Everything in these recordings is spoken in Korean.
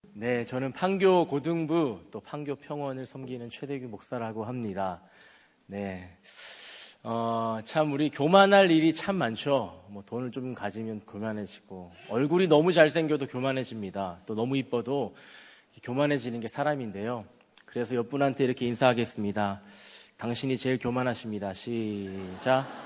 네, 저는 판교 고등부 또 판교 평원을 섬기는 최대규 목사라고 합니다. 네, 참 우리 교만할 일이 참 많죠. 뭐 돈을 좀 가지면 교만해지고 얼굴이 너무 잘생겨도 교만해집니다. 또 너무 이뻐도 교만해지는 게 사람인데요. 그래서 옆 분한테 이렇게 인사하겠습니다. 당신이 제일 교만하십니다. 시작.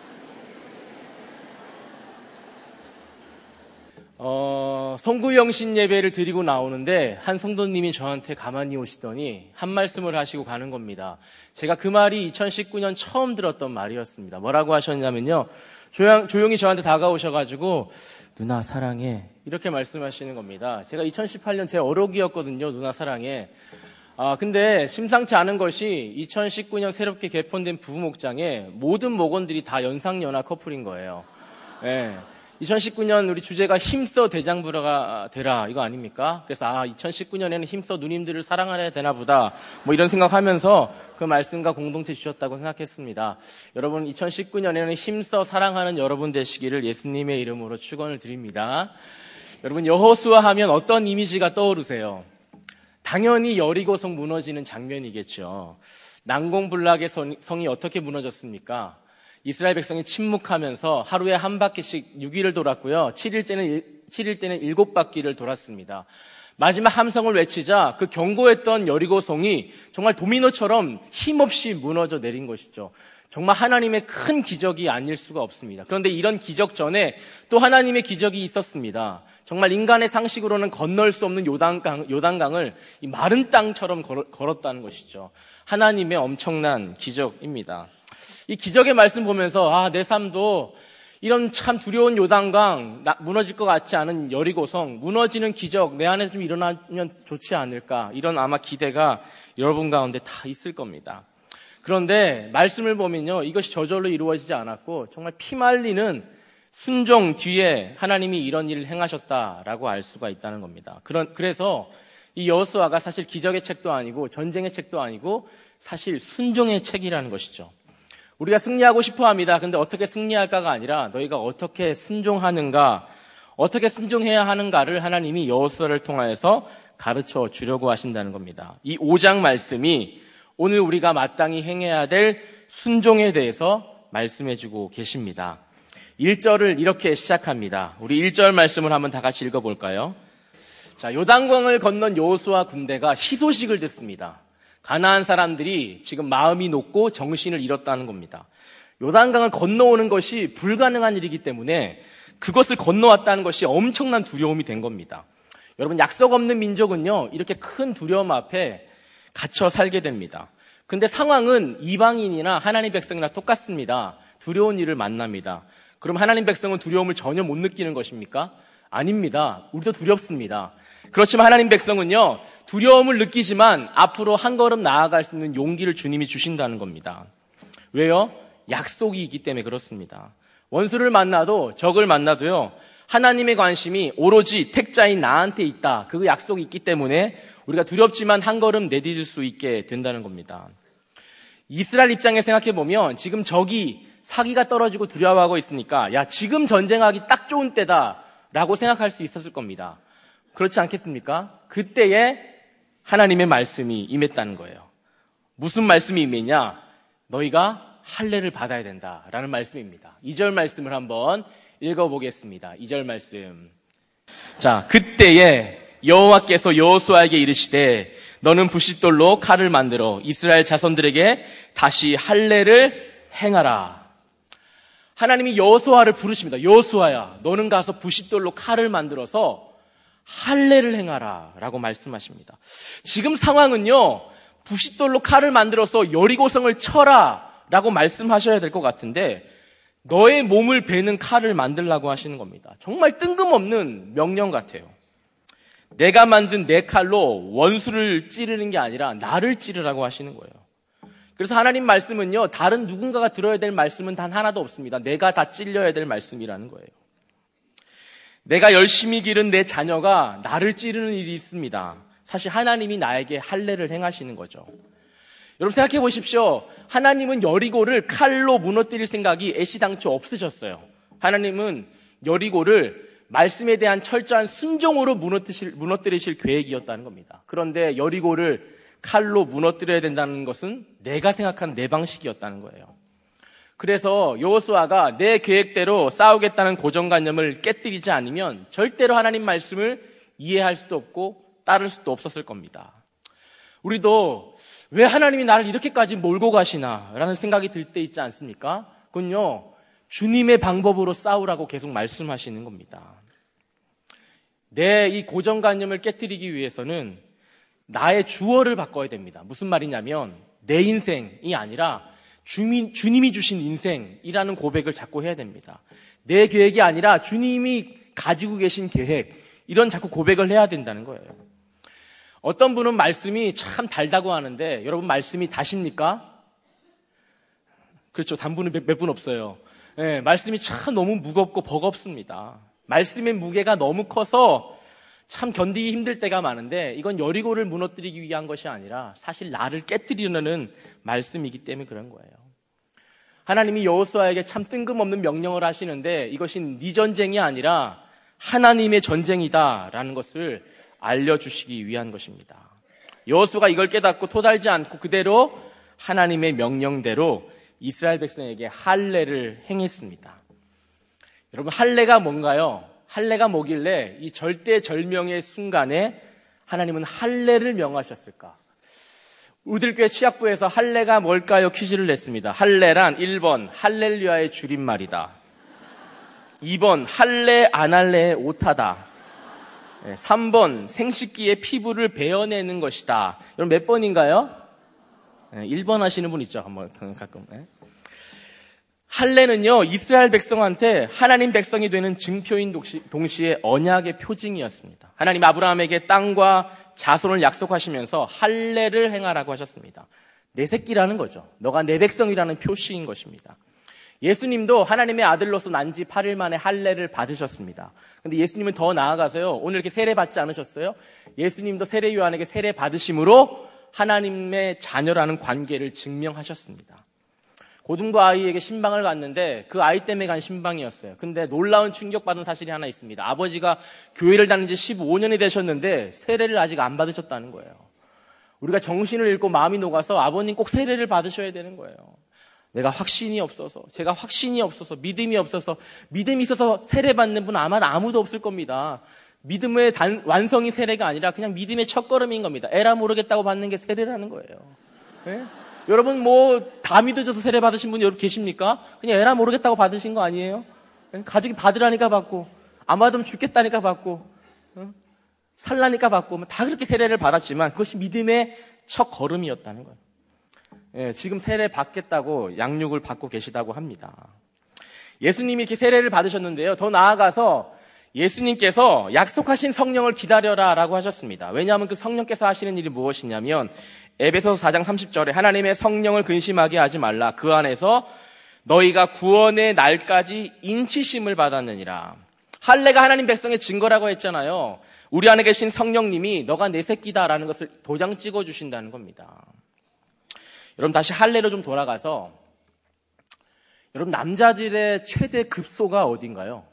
성구영신 예배를 드리고 나오는데 한 성도님이 저한테 가만히 오시더니 한 말씀을 하시고 가는 겁니다. 제가 그 말이 2019년 처음 들었던 말이었습니다. 뭐라고 하셨냐면요. 조용히 저한테 다가오셔가지고 누나 사랑해 이렇게 말씀하시는 겁니다. 제가 2018년 제 어록이었거든요. 누나 사랑해. 근데 심상치 않은 것이 2019년 새롭게 개편된 부부목장에 모든 목원들이 다 연상연하 커플인 거예요. 네. 2019년 우리 주제가 힘써 대장부가 되라 이거 아닙니까? 그래서 2019년에는 힘써 누님들을 사랑해야 되나 보다 뭐 이런 생각하면서 그 말씀과 공동체 주셨다고 생각했습니다. 여러분 2019년에는 힘써 사랑하는 여러분 되시기를 예수님의 이름으로 축원을 드립니다. 여러분 여호수아 하면 어떤 이미지가 떠오르세요? 당연히 여리고성 무너지는 장면이겠죠. 난공불락의 성이 어떻게 무너졌습니까? 이스라엘 백성이 침묵하면서 하루에 한 바퀴씩 6일을 돌았고요. 7일 때는 7바퀴를 돌았습니다. 마지막 함성을 외치자 그 견고했던 여리고성이 정말 도미노처럼 힘없이 무너져 내린 것이죠. 정말 하나님의 큰 기적이 아닐 수가 없습니다. 그런데 이런 기적 전에 또 하나님의 기적이 있었습니다. 정말 인간의 상식으로는 건널 수 없는 요단강을 이 마른 땅처럼 걸었다는 것이죠. 하나님의 엄청난 기적입니다. 이 기적의 말씀 보면서 내 삶도 이런 참 두려운 요단강, 무너질 것 같지 않은 여리고성, 무너지는 기적 내 안에 좀 일어나면 좋지 않을까 이런 아마 기대가 여러분 가운데 다 있을 겁니다. 그런데 말씀을 보면요, 이것이 저절로 이루어지지 않았고 정말 피말리는 순종 뒤에 하나님이 이런 일을 행하셨다라고 알 수가 있다는 겁니다. 그래서 이 여호수아가 사실 기적의 책도 아니고 전쟁의 책도 아니고 사실 순종의 책이라는 것이죠. 우리가 승리하고 싶어 합니다. 근데 어떻게 승리할까가 아니라 너희가 어떻게 순종하는가, 어떻게 순종해야 하는가를 하나님이 여호수아를 통하여서 가르쳐 주려고 하신다는 겁니다. 이 5장 말씀이 오늘 우리가 마땅히 행해야 될 순종에 대해서 말씀해 주고 계십니다. 1절을 이렇게 시작합니다. 우리 1절 말씀을 한번 다 같이 읽어볼까요? 자, 요단강을 건넌 여호수아 군대가 희소식을 듣습니다. 가나안 사람들이 지금 마음이 높고 정신을 잃었다는 겁니다. 요단강을 건너오는 것이 불가능한 일이기 때문에 그것을 건너왔다는 것이 엄청난 두려움이 된 겁니다. 여러분, 약속 없는 민족은요, 이렇게 큰 두려움 앞에 갇혀 살게 됩니다. 근데 상황은 이방인이나 하나님 백성이나 똑같습니다. 두려운 일을 만납니다. 그럼 하나님 백성은 두려움을 전혀 못 느끼는 것입니까? 아닙니다. 우리도 두렵습니다. 그렇지만 하나님 백성은요, 두려움을 느끼지만 앞으로 한 걸음 나아갈 수 있는 용기를 주님이 주신다는 겁니다. 왜요? 약속이 있기 때문에 그렇습니다. 원수를 만나도 적을 만나도요, 하나님의 관심이 오로지 택자인 나한테 있다. 그 약속이 있기 때문에 우리가 두렵지만 한 걸음 내디딜 수 있게 된다는 겁니다. 이스라엘 입장에 생각해보면 지금 적이 사기가 떨어지고 두려워하고 있으니까 지금 전쟁하기 딱 좋은 때다라고 생각할 수 있었을 겁니다. 그렇지 않겠습니까? 그때에 하나님의 말씀이 임했다는 거예요. 무슨 말씀이 임했냐? 너희가 할례를 받아야 된다라는 말씀입니다. 2절 말씀을 한번 읽어보겠습니다. 2절 말씀. 자, 그때에 여호와께서 여호수아에게 이르시되 너는 부싯돌로 칼을 만들어 이스라엘 자손들에게 다시 할례를 행하라. 하나님이 여호수아를 부르십니다. 여호수아야, 너는 가서 부싯돌로 칼을 만들어서 할례를 행하라 라고 말씀하십니다. 지금 상황은요, 부싯돌로 칼을 만들어서 여리고성을 쳐라 라고 말씀하셔야 될 것 같은데 너의 몸을 베는 칼을 만들라고 하시는 겁니다. 정말 뜬금없는 명령 같아요. 내가 만든 내 칼로 원수를 찌르는 게 아니라 나를 찌르라고 하시는 거예요. 그래서 하나님 말씀은요, 다른 누군가가 들어야 될 말씀은 단 하나도 없습니다. 내가 다 찔려야 될 말씀이라는 거예요. 내가 열심히 기른 내 자녀가 나를 찌르는 일이 있습니다. 사실 하나님이 나에게 할례를 행하시는 거죠. 여러분 생각해 보십시오. 하나님은 여리고를 칼로 무너뜨릴 생각이 애시당초 없으셨어요. 하나님은 여리고를 말씀에 대한 철저한 순종으로 무너뜨리실 계획이었다는 겁니다. 그런데 여리고를 칼로 무너뜨려야 된다는 것은 내가 생각한 내 방식이었다는 거예요. 그래서 여호수아가 내 계획대로 싸우겠다는 고정관념을 깨뜨리지 않으면 절대로 하나님 말씀을 이해할 수도 없고 따를 수도 없었을 겁니다. 우리도 왜 하나님이 나를 이렇게까지 몰고 가시나 라는 생각이 들 때 있지 않습니까? 그건요, 주님의 방법으로 싸우라고 계속 말씀하시는 겁니다. 내 이 고정관념을 깨뜨리기 위해서는 나의 주어를 바꿔야 됩니다. 무슨 말이냐면 내 인생이 아니라 주님이 주신 인생이라는 고백을 자꾸 해야 됩니다. 내 계획이 아니라 주님이 가지고 계신 계획, 이런 자꾸 고백을 해야 된다는 거예요. 어떤 분은 말씀이 참 달다고 하는데 여러분 말씀이 다십니까? 그렇죠. 단 분은 몇 분 없어요. 네, 말씀이 참 너무 무겁고 버겁습니다. 말씀의 무게가 너무 커서 참 견디기 힘들 때가 많은데 이건 여리고를 무너뜨리기 위한 것이 아니라 사실 나를 깨뜨리려는 말씀이기 때문에 그런 거예요. 하나님이 여호수아에게 참 뜬금없는 명령을 하시는데 이것이 네 전쟁이 아니라 하나님의 전쟁이다라는 것을 알려주시기 위한 것입니다. 여호수아가 이걸 깨닫고 토달지 않고 그대로 하나님의 명령대로 이스라엘 백성에게 할례를 행했습니다. 여러분, 할례가 뭔가요? 할례가 뭐길래 이 절대절명의 순간에 하나님은 할례를 명하셨을까? 우리들 교회 치약부에서 할례가 뭘까요? 퀴즈를 냈습니다. 할례란 1번 할렐루야의 줄임말이다. 2번 할례 안 할례의 오타다. 3번 생식기의 피부를 베어내는 것이다. 여러분 몇 번인가요? 1번 하시는 분 있죠. 한번 가끔. 할례는요, 이스라엘 백성한테 하나님 백성이 되는 증표인 동시에 언약의 표징이었습니다. 하나님 아브라함에게 땅과 자손을 약속하시면서 할례를 행하라고 하셨습니다. 내 새끼라는 거죠. 너가 내 백성이라는 표시인 것입니다. 예수님도 하나님의 아들로서 난 지 8일 만에 할례를 받으셨습니다. 근데 예수님은 더 나아가서요, 오늘 이렇게 세례 받지 않으셨어요? 예수님도 세례 요한에게 세례 받으심으로 하나님의 자녀라는 관계를 증명하셨습니다. 고등부 아이에게 신방을 갔는데 그 아이 때문에 간 신방이었어요. 근데 놀라운 충격받은 사실이 하나 있습니다. 아버지가 교회를 다닌 지 15년이 되셨는데 세례를 아직 안 받으셨다는 거예요. 우리가 정신을 잃고 마음이 녹아서 아버님 꼭 세례를 받으셔야 되는 거예요. 제가 확신이 없어서 믿음이 없어서 믿음이 있어서 세례 받는 분은 아마 아무도 없을 겁니다. 믿음의 완성이 세례가 아니라 그냥 믿음의 첫걸음인 겁니다. 에라 모르겠다고 받는 게 세례라는 거예요. 네? 여러분 다 믿어져서 세례 받으신 분 여러분 계십니까? 그냥 에라 모르겠다고 받으신 거 아니에요? 가족이 받으라니까 받고, 안 받으면 죽겠다니까 받고, 살라니까 받고, 다 그렇게 세례를 받았지만 그것이 믿음의 첫 걸음이었다는 거예요. 지금 세례 받겠다고 양육을 받고 계시다고 합니다. 예수님이 이렇게 세례를 받으셨는데요. 더 나아가서 예수님께서 약속하신 성령을 기다려라라고 하셨습니다. 왜냐하면 그 성령께서 하시는 일이 무엇이냐면 에베소서 4장 30절에 하나님의 성령을 근심하게 하지 말라. 그 안에서 너희가 구원의 날까지 인치심을 받았느니라. 할례가 하나님 백성의 증거라고 했잖아요. 우리 안에 계신 성령님이 너가 내 새끼다라는 것을 도장 찍어주신다는 겁니다. 여러분 다시 할례로 좀 돌아가서 여러분 남자들의 최대 급소가 어딘가요?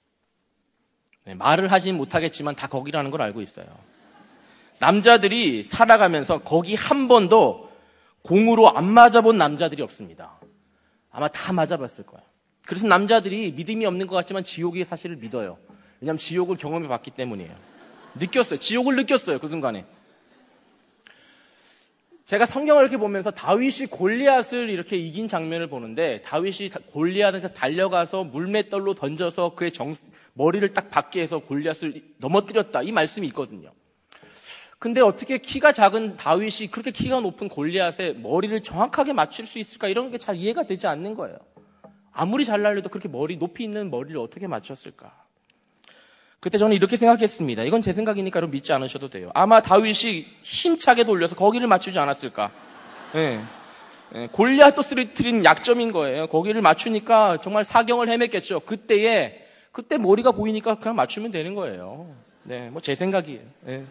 말을 하진 못하겠지만 다 거기라는 걸 알고 있어요. 남자들이 살아가면서 거기 한 번도 공으로 안 맞아본 남자들이 없습니다. 아마 다 맞아봤을 거예요. 그래서 남자들이 믿음이 없는 것 같지만 지옥의 사실을 믿어요. 왜냐하면 지옥을 경험해 봤기 때문이에요. 느꼈어요. 지옥을 느꼈어요. 그 순간에. 제가 성경을 이렇게 보면서 다윗이 골리앗을 이렇게 이긴 장면을 보는데 다윗이 골리앗한테 달려가서 물맷돌로 던져서 그의 머리를 딱 받게 해서 골리앗을 넘어뜨렸다. 이 말씀이 있거든요. 근데 어떻게 키가 작은 다윗이 그렇게 키가 높은 골리앗의 머리를 정확하게 맞출 수 있을까? 이런 게 잘 이해가 되지 않는 거예요. 아무리 잘 날려도 그렇게 높이 있는 머리를 어떻게 맞췄을까? 그때 저는 이렇게 생각했습니다. 이건 제 생각이니까 여러분 믿지 않으셔도 돼요. 아마 다윗이 힘차게 돌려서 거기를 맞추지 않았을까? 골리앗도 쓰러뜨린 약점인 거예요. 거기를 맞추니까 정말 사경을 헤맸겠죠. 그때 머리가 보이니까 그냥 맞추면 되는 거예요. 네, 제 생각이에요.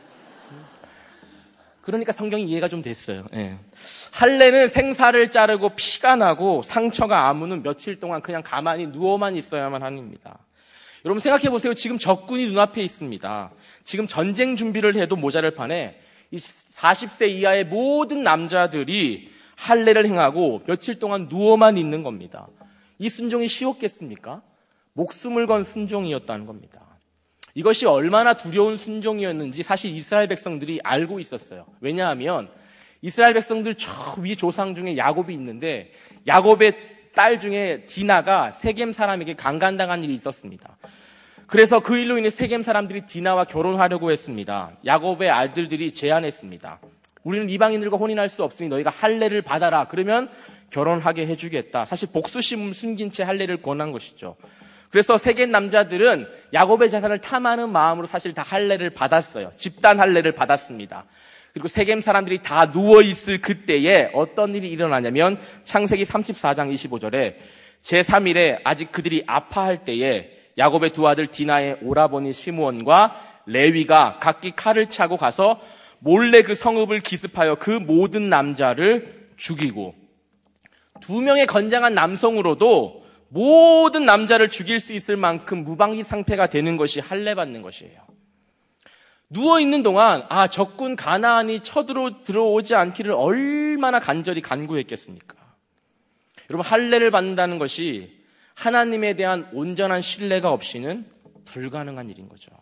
그러니까 성경이 이해가 좀 됐어요. 할례는 생사를 자르고 피가 나고 상처가 아무는 며칠 동안 그냥 가만히 누워만 있어야만 합니다. 여러분 생각해 보세요. 지금 적군이 눈앞에 있습니다. 지금 전쟁 준비를 해도 모자랄 판에 이 40세 이하의 모든 남자들이 할례를 행하고 며칠 동안 누워만 있는 겁니다. 이 순종이 쉬웠겠습니까? 목숨을 건 순종이었다는 겁니다. 이것이 얼마나 두려운 순종이었는지 사실 이스라엘 백성들이 알고 있었어요. 왜냐하면 이스라엘 백성들 저 위 조상 중에 야곱이 있는데 야곱의 딸 중에 디나가 세겜 사람에게 강간당한 일이 있었습니다. 그래서 그 일로 인해 세겜 사람들이 디나와 결혼하려고 했습니다. 야곱의 아들들이 제안했습니다. 우리는 이방인들과 혼인할 수 없으니 너희가 할례를 받아라. 그러면 결혼하게 해주겠다. 사실 복수심을 숨긴 채 할례를 권한 것이죠. 그래서 세겜 남자들은 야곱의 재산을 탐하는 마음으로 사실 다 할례를 받았어요. 집단 할례를 받았습니다. 그리고 세겜 사람들이 다 누워있을 그때에 어떤 일이 일어나냐면 창세기 34장 25절에 제3일에 아직 그들이 아파할 때에 야곱의 두 아들 디나의 오라버니 시므온과 레위가 각기 칼을 차고 가서 몰래 그 성읍을 기습하여 그 모든 남자를 죽이고 2명의 건장한 남성으로도 모든 남자를 죽일 수 있을 만큼 무방비 상태가 되는 것이 할례 받는 것이에요. 누워있는 동안 적군 가나안이 들어오지 않기를 얼마나 간절히 간구했겠습니까? 여러분 할례를 받는다는 것이 하나님에 대한 온전한 신뢰가 없이는 불가능한 일인 거죠.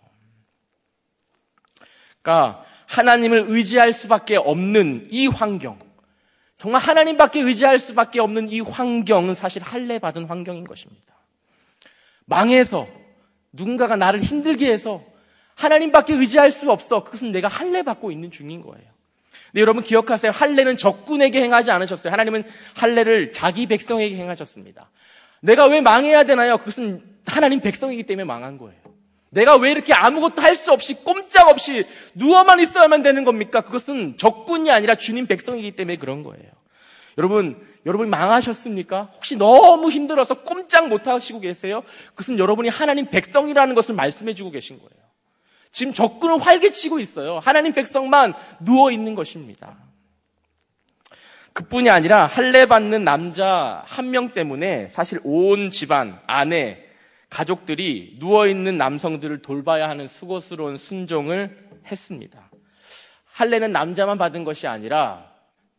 그러니까 하나님을 의지할 수밖에 없는 이 환경, 정말 하나님밖에 의지할 수밖에 없는 이 환경은 사실 할례 받은 환경인 것입니다. 망해서 누군가가 나를 힘들게 해서 하나님밖에 의지할 수 없어. 그것은 내가 할례 받고 있는 중인 거예요. 근데 여러분 기억하세요. 할례는 적군에게 행하지 않으셨어요. 하나님은 할례를 자기 백성에게 행하셨습니다. 내가 왜 망해야 되나요? 그것은 하나님 백성이기 때문에 망한 거예요. 내가 왜 이렇게 아무것도 할 수 없이 꼼짝없이 누워만 있어야만 되는 겁니까? 그것은 적군이 아니라 주님 백성이기 때문에 그런 거예요. 여러분 망하셨습니까? 혹시 너무 힘들어서 꼼짝 못하시고 계세요? 그것은 여러분이 하나님 백성이라는 것을 말씀해 주고 계신 거예요. 지금 적군은 활개치고 있어요. 하나님 백성만 누워있는 것입니다. 그뿐이 아니라 할례 받는 남자 한 명 때문에 사실 온 집안, 아내, 가족들이 누워있는 남성들을 돌봐야 하는 수고스러운 순종을 했습니다. 할례는 남자만 받은 것이 아니라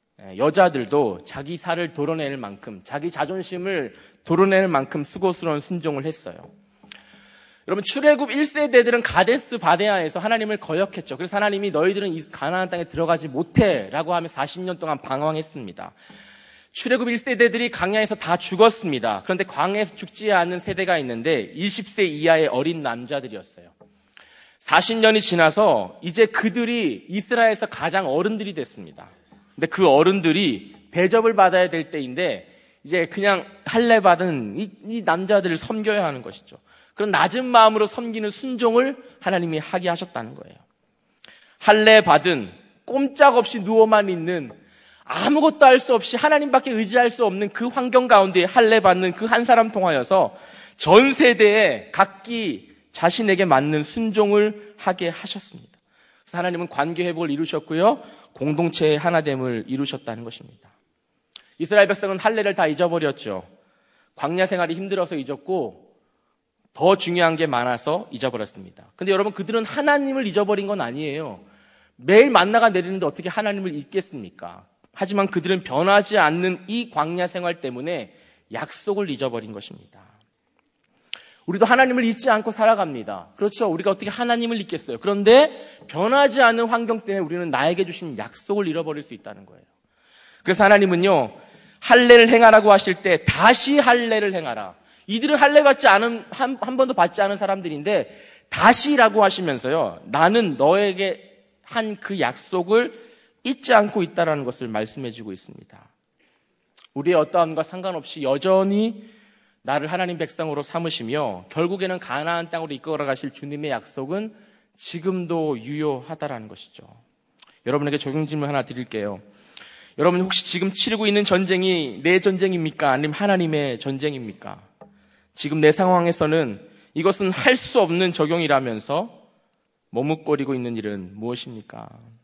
여자들도 자기 살을 도려낼 만큼, 자기 자존심을 도려낼 만큼 수고스러운 순종을 했어요. 여러분 출애굽 1세대들은 가데스 바네아에서 하나님을 거역했죠. 그래서 하나님이 너희들은 이 가나안 땅에 들어가지 못해 라고 하며 40년 동안 방황했습니다. 출애굽 1세대들이 광야에서 다 죽었습니다. 그런데 광야에서 죽지 않은 세대가 있는데 20세 이하의 어린 남자들이었어요. 40년이 지나서 이제 그들이 이스라엘에서 가장 어른들이 됐습니다. 근데 그 어른들이 대접을 받아야 될 때인데 이제 그냥 할례 받은 이 남자들을 섬겨야 하는 것이죠. 그런 낮은 마음으로 섬기는 순종을 하나님이 하게 하셨다는 거예요. 할례 받은 꼼짝없이 누워만 있는 아무것도 할 수 없이 하나님밖에 의지할 수 없는 그 환경 가운데 할례 받는 그 한 사람 통하여서 전 세대에 각기 자신에게 맞는 순종을 하게 하셨습니다. 그래서 하나님은 관계 회복을 이루셨고요. 공동체의 하나됨을 이루셨다는 것입니다. 이스라엘 백성은 할례를 다 잊어버렸죠. 광야 생활이 힘들어서 잊었고 더 중요한 게 많아서 잊어버렸습니다. 근데 여러분 그들은 하나님을 잊어버린 건 아니에요. 매일 만나가 내리는데 어떻게 하나님을 잊겠습니까? 하지만 그들은 변하지 않는 이 광야 생활 때문에 약속을 잊어버린 것입니다. 우리도 하나님을 잊지 않고 살아갑니다. 그렇죠. 우리가 어떻게 하나님을 잊겠어요. 그런데 변하지 않는 환경 때문에 우리는 나에게 주신 약속을 잃어버릴 수 있다는 거예요. 그래서 하나님은요, 할례를 행하라고 하실 때 다시 할례를 행하라. 이들은 할례 받지 않은, 한 번도 받지 않은 사람들인데 다시라고 하시면서요, 나는 너에게 한 그 약속을 잊지 않고 있다라는 것을 말씀해 주고 있습니다. 우리의 어떠함과 상관없이 여전히 나를 하나님 백성으로 삼으시며 결국에는 가나안 땅으로 이끌어 가실 주님의 약속은 지금도 유효하다라는 것이죠. 여러분에게 적용 질문 하나 드릴게요. 여러분 혹시 지금 치르고 있는 전쟁이 내 전쟁입니까? 아니면 하나님의 전쟁입니까? 지금 내 상황에서는 이것은 할 수 없는 적용이라면서 머뭇거리고 있는 일은 무엇입니까?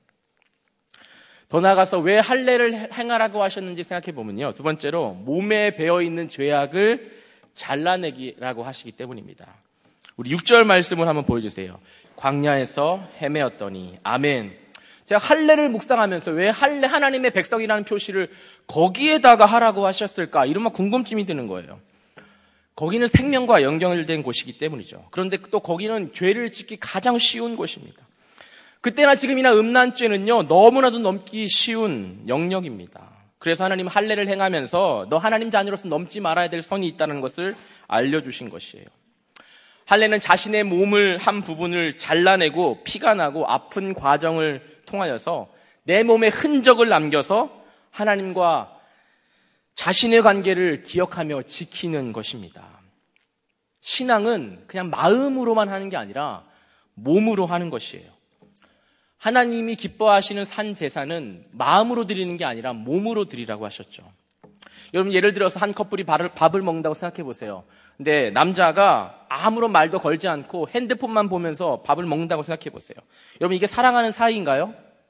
더 나아가서 왜 할례를 행하라고 하셨는지 생각해 보면요. 두 번째로 몸에 배어있는 죄악을 잘라내기라고 하시기 때문입니다. 우리 6절 말씀을 한번 보여주세요. 광야에서 헤매었더니. 아멘. 제가 할례를 묵상하면서 왜 할례 하나님의 백성이라는 표시를 거기에다가 하라고 하셨을까? 이런 막 궁금증이 드는 거예요. 거기는 생명과 연결된 곳이기 때문이죠. 그런데 또 거기는 죄를 짓기 가장 쉬운 곳입니다. 그때나 지금이나 음란죄는요, 너무나도 넘기 쉬운 영역입니다. 그래서 하나님 할례를 행하면서 너 하나님 자녀로서 넘지 말아야 될 선이 있다는 것을 알려주신 것이에요. 할례는 자신의 몸을 한 부분을 잘라내고 피가 나고 아픈 과정을 통하여서 내 몸에 흔적을 남겨서 하나님과 자신의 관계를 기억하며 지키는 것입니다. 신앙은 그냥 마음으로만 하는 게 아니라 몸으로 하는 것이에요. 하나님이 기뻐하시는 산 제사는 마음으로 드리는 게 아니라 몸으로 드리라고 하셨죠. 여러분 예를 들어서 한 커플이 밥을 먹는다고 생각해 보세요. 근데 남자가 아무런 말도 걸지 않고 핸드폰만 보면서 밥을 먹는다고 생각해 보세요. 여러분 이게 사랑하는 사이인가요?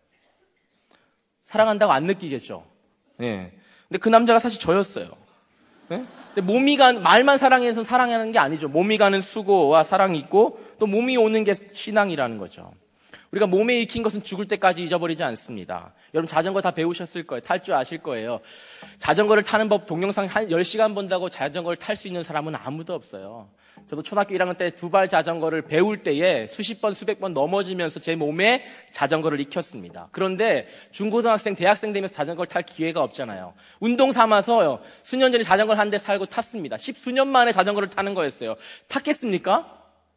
사랑한다고 안 느끼겠죠. 예. 근데 그 남자가 사실 저였어요. 예? 근데 몸이 말만 사랑해서 사랑하는 게 아니죠. 몸이 가는 수고와 사랑이 있고 또 몸이 오는 게 신앙이라는 거죠. 우리가 몸에 익힌 것은 죽을 때까지 잊어버리지 않습니다. 여러분 자전거 다 배우셨을 거예요. 탈 줄 아실 거예요. 자전거를 타는 법 동영상 한 10시간 본다고 자전거를 탈 수 있는 사람은 아무도 없어요. 저도 초등학교 1학년 때 두발 자전거를 배울 때에 수십 번, 수백 번 넘어지면서 제 몸에 자전거를 익혔습니다. 그런데 중고등학생, 대학생 되면서 자전거를 탈 기회가 없잖아요. 운동 삼아서 수년 전에 자전거를 한 대 살고 탔습니다. 10수년 만에 자전거를 타는 거였어요. 탔겠습니까?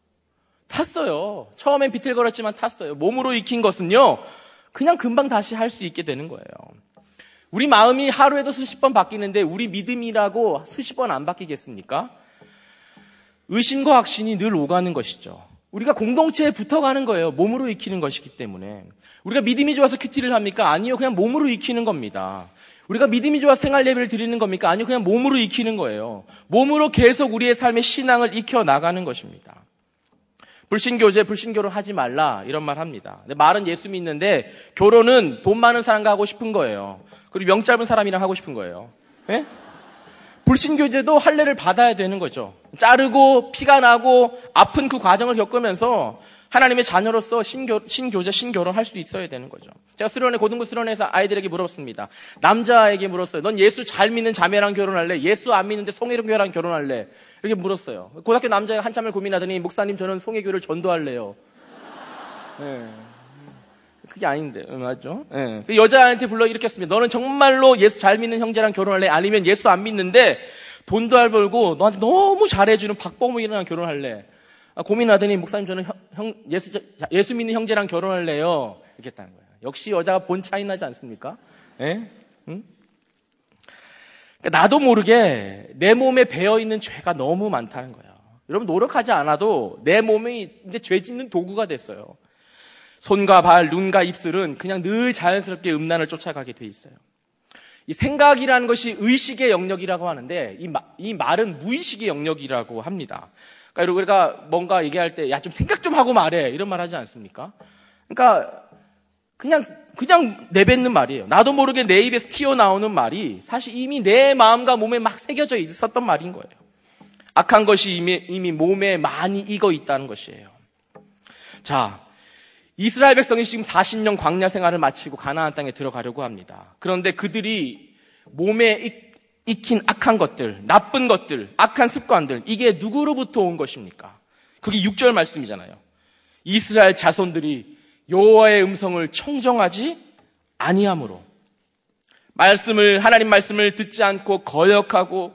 탔어요. 처음엔 비틀거렸지만 탔어요. 몸으로 익힌 것은요, 그냥 금방 다시 할 수 있게 되는 거예요. 우리 마음이 하루에도 수십 번 바뀌는데 우리 믿음이라고 수십 번 안 바뀌겠습니까? 의심과 확신이 늘 오가는 것이죠. 우리가 공동체에 붙어가는 거예요. 몸으로 익히는 것이기 때문에. 우리가 믿음이 좋아서 큐티를 합니까? 아니요. 그냥 몸으로 익히는 겁니다. 우리가 믿음이 좋아서 생활 예배를 드리는 겁니까? 아니요. 그냥 몸으로 익히는 거예요. 몸으로 계속 우리의 삶의 신앙을 익혀 나가는 것입니다. 불신교제, 불신결혼 하지 말라 이런 말 합니다. 근데 말은 예수 믿는데 결혼은 돈 많은 사람과 하고 싶은 거예요. 그리고 명 짧은 사람이랑 하고 싶은 거예요. 네? 불신교제도 할례를 받아야 되는 거죠. 자르고 피가 나고 아픈 그 과정을 겪으면서 하나님의 자녀로서 신교제, 신결혼할 수 있어야 되는 거죠. 제가 고등부 수련회에서 아이들에게 물었습니다. 남자에게 물었어요. 넌 예수 잘 믿는 자매랑 결혼할래? 예수 안 믿는데 송혜교랑 결혼할래? 이렇게 물었어요. 고등학교 남자가 한참을 고민하더니 목사님 저는 송혜교를 전도할래요. 네. 그게 아닌데 맞죠? 네. 여자한테 불러 일으켰습니다. 너는 정말로 예수 잘 믿는 형제랑 결혼할래? 아니면 예수 안 믿는데 돈도 잘 벌고 너한테 너무 잘해주는 박범우이랑 결혼할래? 고민하더니 목사님 저는 예수 믿는 형제랑 결혼할래요. 이렇게 했다는 거예요. 역시 여자가 본 차이 나지 않습니까? 예? 응? 그러니까 나도 모르게 내 몸에 배어있는 죄가 너무 많다는 거예요. 여러분 노력하지 않아도 내 몸이 이제 죄 짓는 도구가 됐어요. 손과 발, 눈과 입술은 그냥 늘 자연스럽게 음란을 쫓아가게 돼 있어요. 이 생각이라는 것이 의식의 영역이라고 하는데 이 말은 무의식의 영역이라고 합니다. 그러니까 우리가 뭔가 얘기할 때 야 좀 생각 좀 하고 말해 이런 말 하지 않습니까? 그러니까 그냥 내뱉는 말이에요. 나도 모르게 내 입에서 튀어나오는 말이 사실 이미 내 마음과 몸에 막 새겨져 있었던 말인 거예요. 악한 것이 이미 몸에 많이 익어 있다는 것이에요. 자, 이스라엘 백성이 지금 40년 광야 생활을 마치고 가나안 땅에 들어가려고 합니다. 그런데 그들이 몸에 익힌 악한 것들, 나쁜 것들, 악한 습관들, 이게 누구로부터 온 것입니까? 그게 6절 말씀이잖아요. 이스라엘 자손들이 여호와의 음성을 청정하지 아니함으로 하나님 말씀을 듣지 않고 거역하고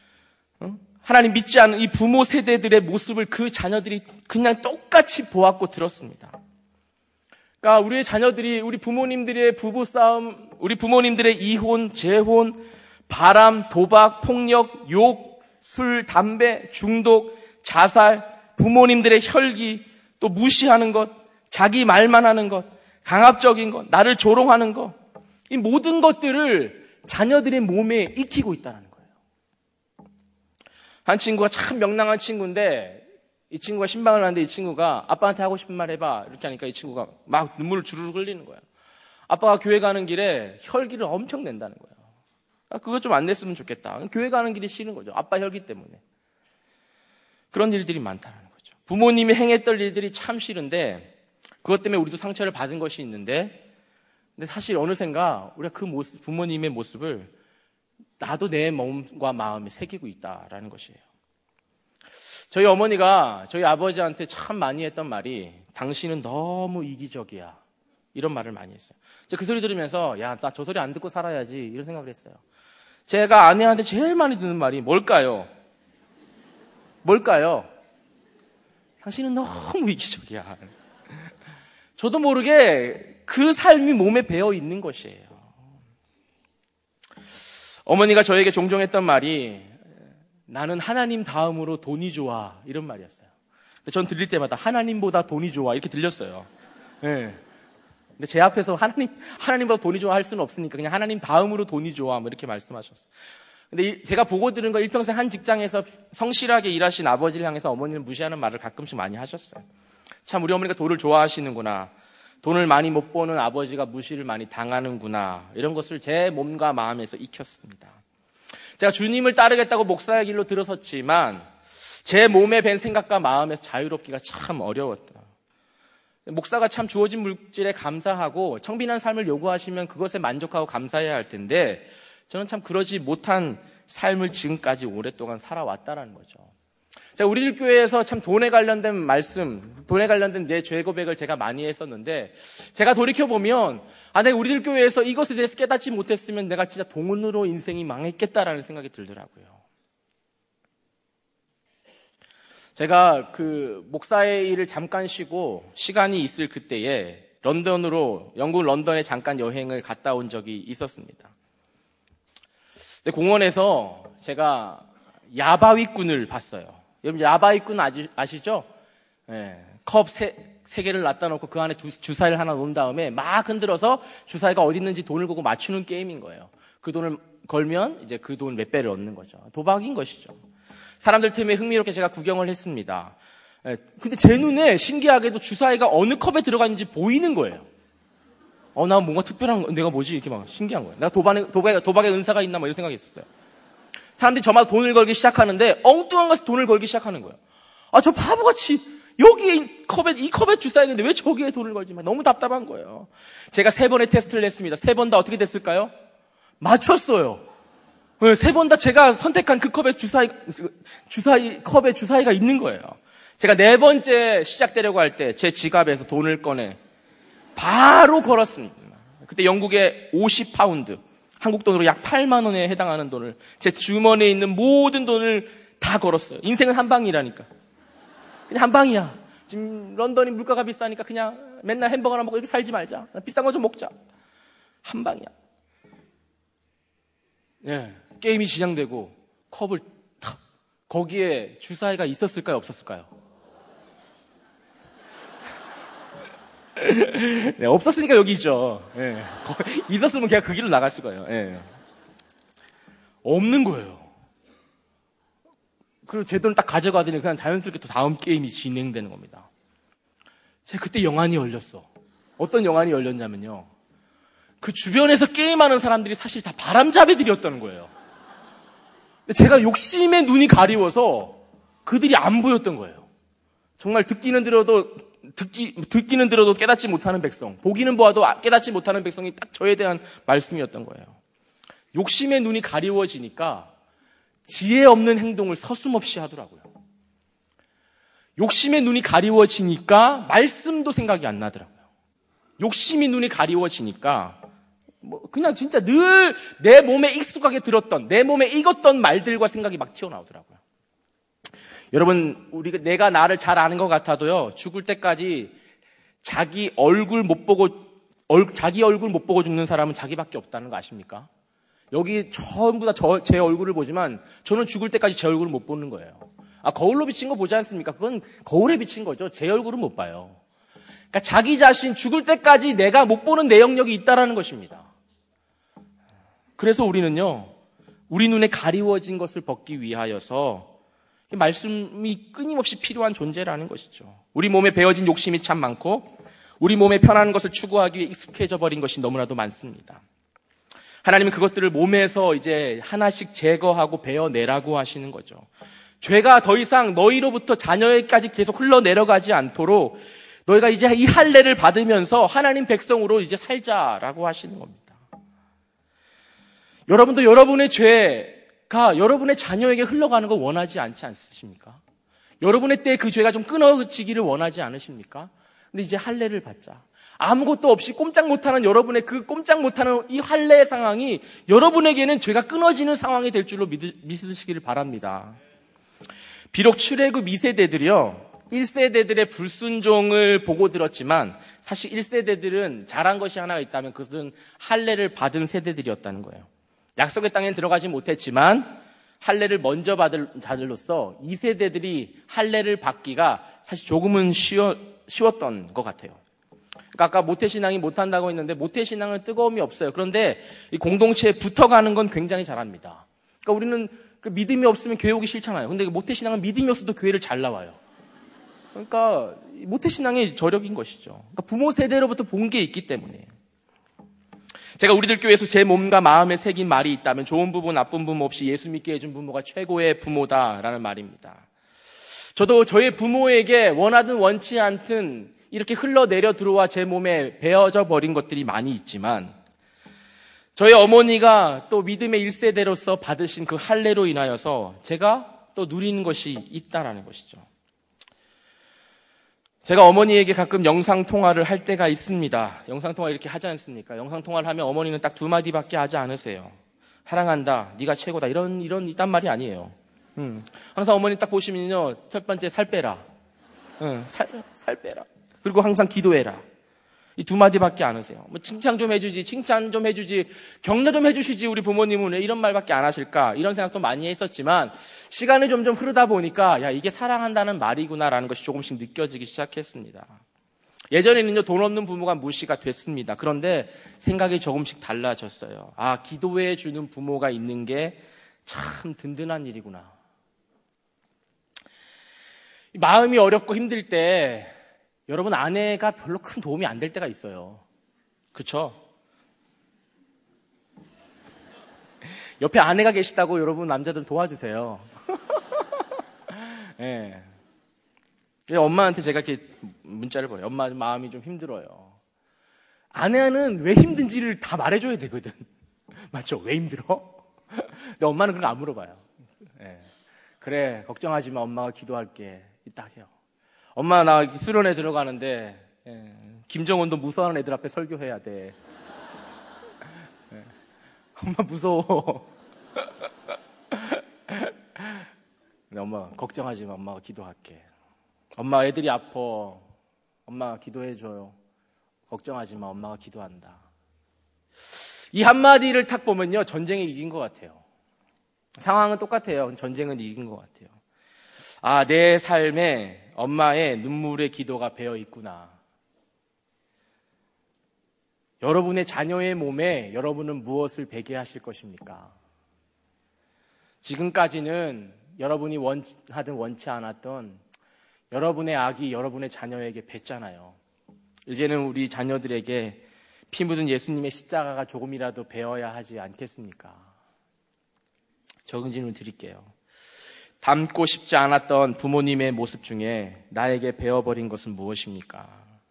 하나님 믿지 않는 이 부모 세대들의 모습을 그 자녀들이 그냥 똑같이 보았고 들었습니다. 그러니까 우리의 자녀들이 우리 부모님들의 부부싸움, 우리 부모님들의 이혼, 재혼, 바람, 도박, 폭력, 욕, 술, 담배, 중독, 자살, 부모님들의 혈기, 또 무시하는 것, 자기 말만 하는 것, 강압적인 것, 나를 조롱하는 것, 이 모든 것들을 자녀들의 몸에 익히고 있다는 거예요. 한 친구가 참 명랑한 친구인데 이 친구가 신방을 하는데 이 친구가 아빠한테 하고 싶은 말 해봐 이렇게 하니까 이 친구가 막 눈물을 주르륵 흘리는 거예요. 아빠가 교회 가는 길에 혈기를 엄청 낸다는 거예요. 그거 좀 안 냈으면 좋겠다. 교회 가는 길이 싫은 거죠. 아빠 혈기 때문에. 그런 일들이 많다는 거죠. 부모님이 행했던 일들이 참 싫은데 그것 때문에 우리도 상처를 받은 것이 있는데, 근데 사실 어느샌가 우리가 그 모습, 부모님의 모습을 나도 내 몸과 마음에 새기고 있다라는 것이에요. 저희 어머니가 저희 아버지한테 참 많이 했던 말이 당신은 너무 이기적이야, 이런 말을 많이 했어요. 제가 그 소리 들으면서 야, 나 저 소리 안 듣고 살아야지, 이런 생각을 했어요. 제가 아내한테 제일 많이 듣는 말이 뭘까요? 당신은 너무 이기적이야. 저도 모르게 그 삶이 몸에 배어 있는 것이에요. 어머니가 저에게 종종 했던 말이 나는 하나님 다음으로 돈이 좋아, 이런 말이었어요. 근데 전 들릴 때마다 하나님보다 돈이 좋아, 이렇게 들렸어요. 네. 근데 제 앞에서 하나님보다 돈이 좋아 할 수는 없으니까 그냥 하나님 다음으로 돈이 좋아, 뭐 이렇게 말씀하셨어요. 근데 제가 보고 들은 거, 일평생 한 직장에서 성실하게 일하신 아버지를 향해서 어머니는 무시하는 말을 가끔씩 많이 하셨어요. 참 우리 어머니가 돈을 좋아하시는구나, 돈을 많이 못 버는 아버지가 무시를 많이 당하는구나, 이런 것을 제 몸과 마음에서 익혔습니다. 제가 주님을 따르겠다고 목사의 길로 들어섰지만 제 몸에 밴 생각과 마음에서 자유롭기가 참 어려웠다. 목사가 참 주어진 물질에 감사하고 청빈한 삶을 요구하시면 그것에 만족하고 감사해야 할 텐데 저는 참 그러지 못한 삶을 지금까지 오랫동안 살아왔다라는 거죠. 제가 우리 교회에서 참 돈에 관련된 말씀, 돈에 관련된 내 죄 고백을 제가 많이 했었는데 제가 돌이켜보면 내가 우리 교회에서 이것에 대해서 깨닫지 못했으면 내가 진짜 돈으로 인생이 망했겠다라는 생각이 들더라고요. 제가 그 목사의 일을 잠깐 쉬고 시간이 있을 그때에 영국 런던에 잠깐 여행을 갔다 온 적이 있었습니다. 근데 공원에서 제가 야바위꾼을 봤어요. 여러분 야바위꾼 아시죠? 네, 컵 세 개를 놔다 놓고 그 안에 주사위를 하나 놓은 다음에 막 흔들어서 주사위가 어디 있는지 돈을 보고 맞추는 게임인 거예요. 그 돈을 걸면 이제 그 돈 몇 배를 얻는 거죠. 도박인 것이죠. 사람들 틈에 흥미롭게 제가 구경을 했습니다. 근데 제 눈에 신기하게도 주사위가 어느 컵에 들어갔는지 보이는 거예요. 나 뭔가 특별한 거, 내가 뭐지? 이렇게 막 신기한 거예요. 내가 도박에 은사가 있나? 뭐 이런 생각이 있었어요. 사람들이 저마다 돈을 걸기 시작하는데 엉뚱한 것에 돈을 걸기 시작하는 거예요. 저 바보같이 여기에 이 컵에 주사위가 있는데 왜 저기에 돈을 걸지? 너무 답답한 거예요. 제가 3번의 테스트를 했습니다. 3번 다 어떻게 됐을까요? 맞췄어요. 3번 다 제가 선택한 그 컵에 컵에 주사위가 있는 거예요. 제가 4번째 시작되려고 할 때 제 지갑에서 돈을 꺼내 바로 걸었습니다. 그때 영국의 50파운드, 한국 돈으로 약 8만 원에 해당하는 돈을 제 주머니에 있는 모든 돈을 다 걸었어요. 인생은 한 방이라니까. 그냥 한 방이야. 지금 런던이 물가가 비싸니까 그냥 맨날 햄버거나 먹고 이렇게 살지 말자. 비싼 거 좀 먹자. 한 방이야. 예, 게임이 진행되고 컵을 탁, 거기에 주사위가 있었을까요? 없었을까요? 네, 없었으니까 여기 있죠. 예, 있었으면 그냥 그 길로 나갔을 거예요. 예. 없는 거예요. 그리고 제 돈을 딱 가져가더니 그냥 자연스럽게 또 다음 게임이 진행되는 겁니다. 제가 그때 영안이 열렸어. 어떤 영안이 열렸냐면요. 그 주변에서 게임하는 사람들이 사실 다 바람잡이들이었다는 거예요. 제가 욕심에 눈이 가리워서 그들이 안 보였던 거예요. 정말 듣기는 들어도 깨닫지 못하는 백성, 보기는 보아도 깨닫지 못하는 백성이 딱 저에 대한 말씀이었던 거예요. 욕심의 눈이 가리워지니까 지혜 없는 행동을 서슴없이 하더라고요. 욕심의 눈이 가리워지니까 말씀도 생각이 안 나더라고요. 욕심이 눈이 가리워지니까 그냥 진짜 늘 내 몸에 익숙하게 들었던, 내 몸에 익었던 말들과 생각이 막 튀어나오더라고요. 여러분, 내가 나를 잘 아는 것 같아도요, 죽을 때까지 자기 얼굴 못 보고 죽는 사람은 자기밖에 없다는 거 아십니까? 여기 전부 다 제 얼굴을 보지만 저는 죽을 때까지 제 얼굴을 못 보는 거예요. 거울로 비친 거 보지 않습니까? 그건 거울에 비친 거죠. 제 얼굴은 못 봐요. 그러니까 자기 자신 죽을 때까지 내가 못 보는 내 영역이 있다라는 것입니다. 그래서 우리는요, 우리 눈에 가리워진 것을 벗기 위하여서 말씀이 끊임없이 필요한 존재라는 것이죠. 우리 몸에 배어진 욕심이 참 많고 우리 몸에 편한 것을 추구하기 위해 익숙해져 버린 것이 너무나도 많습니다. 하나님은 그것들을 몸에서 이제 하나씩 제거하고 베어내라고 하시는 거죠. 죄가 더 이상 너희로부터 자녀에게까지 계속 흘러내려가지 않도록 너희가 이제 이 할례를 받으면서 하나님 백성으로 이제 살자라고 하시는 겁니다. 여러분도 여러분의 죄가 여러분의 자녀에게 흘러가는 거 원하지 않지 않으십니까? 여러분의 때 그 죄가 좀 끊어지기를 원하지 않으십니까? 근데 이제 할례를 받자. 아무것도 없이 꼼짝 못하는 여러분의 그 꼼짝 못하는 이 할례의 상황이 여러분에게는 죄가 끊어지는 상황이 될 줄로 믿으시기를 바랍니다. 비록 출애굽 2세대들이요 1세대들의 불순종을 보고 들었지만 사실 1세대들은 잘한 것이 하나가 있다면 그것은 할례를 받은 세대들이었다는 거예요. 약속의 땅엔 들어가지 못했지만 할례를 먼저 받을 자들로서 2세대들이 할례를 받기가 사실 조금은 쉬웠던 것 같아요. 그러니까 아까 모태신앙이 못한다고 했는데 모태신앙은 뜨거움이 없어요. 그런데 이 공동체에 붙어가는 건 굉장히 잘합니다. 그러니까 우리는 그 믿음이 없으면 교회 오기 싫잖아요. 근데 모태신앙은 믿음이 없어도 교회를 잘 나와요. 그러니까 모태신앙의 저력인 것이죠. 그러니까 부모 세대로부터 본 게 있기 때문에. 제가 우리들 교회에서 제 몸과 마음에 새긴 말이 있다면 좋은 부모, 나쁜 부모 없이 예수 믿게 해준 부모가 최고의 부모다라는 말입니다. 저도 저의 부모에게 원하든 원치 않든 이렇게 흘러내려 들어와 제 몸에 배어져 버린 것들이 많이 있지만 저희 어머니가 또 믿음의 1세대로서 받으신 그 할례로 인하여서 제가 또 누리는 것이 있다라는 것이죠. 제가 어머니에게 가끔 영상통화를 할 때가 있습니다. 영상통화 이렇게 하지 않습니까? 영상통화를 하면 어머니는 딱 2마디밖에 하지 않으세요. 사랑한다, 네가 최고다, 이런 이딴 말이 아니에요. 항상 어머니 딱 보시면요, 첫 번째 살 빼라. 살 빼라. 그리고 항상 기도해라. 이 2마디밖에 안 하세요. 뭐 칭찬 좀 해주지, 격려 좀 해주시지, 우리 부모님은 왜 이런 말밖에 안 하실까? 이런 생각도 많이 했었지만, 시간이 점점 흐르다 보니까, 야, 이게 사랑한다는 말이구나라는 것이 조금씩 느껴지기 시작했습니다. 예전에는요, 돈 없는 부모가 무시가 됐습니다. 그런데 생각이 조금씩 달라졌어요. 아, 기도해 주는 부모가 있는 게 참 든든한 일이구나. 마음이 어렵고 힘들 때, 여러분 아내가 별로 큰 도움이 안 될 때가 있어요. 그렇죠? 옆에 아내가 계시다고 여러분 남자들 도와주세요. 네. 엄마한테 제가 이렇게 문자를 보내요. 엄마 마음이 좀 힘들어요. 아내는 왜 힘든지를 다 말해줘야 되거든. 맞죠? 왜 힘들어? 근데 엄마는 그런 거 안 물어봐요. 네. 그래, 걱정하지 마. 엄마가 기도할게. 이따 해요. 엄마 나 수련회 들어가는데 김정은도 무서워하는 애들 앞에 설교해야 돼. 엄마 무서워. 근데 엄마 걱정하지 마. 엄마가 기도할게. 엄마 애들이 아파. 엄마 기도해줘요. 걱정하지 마. 엄마가 기도한다. 이 한마디를 딱 보면요, 전쟁에 이긴 것 같아요. 상황은 똑같아요. 전쟁은 이긴 것 같아요. 아, 내 삶에 엄마의 눈물의 기도가 배어 있구나. 여러분의 자녀의 몸에 여러분은 무엇을 배게 하실 것입니까? 지금까지는 여러분이 원하든 원치 않았던 여러분의 악이 여러분의 자녀에게 뱄잖아요. 이제는 우리 자녀들에게 피 묻은 예수님의 십자가가 조금이라도 배어야 하지 않겠습니까? 적은 질문 드릴게요. 닮고 싶지 않았던 부모님의 모습 중에 나에게 배어버린 것은 무엇입니까?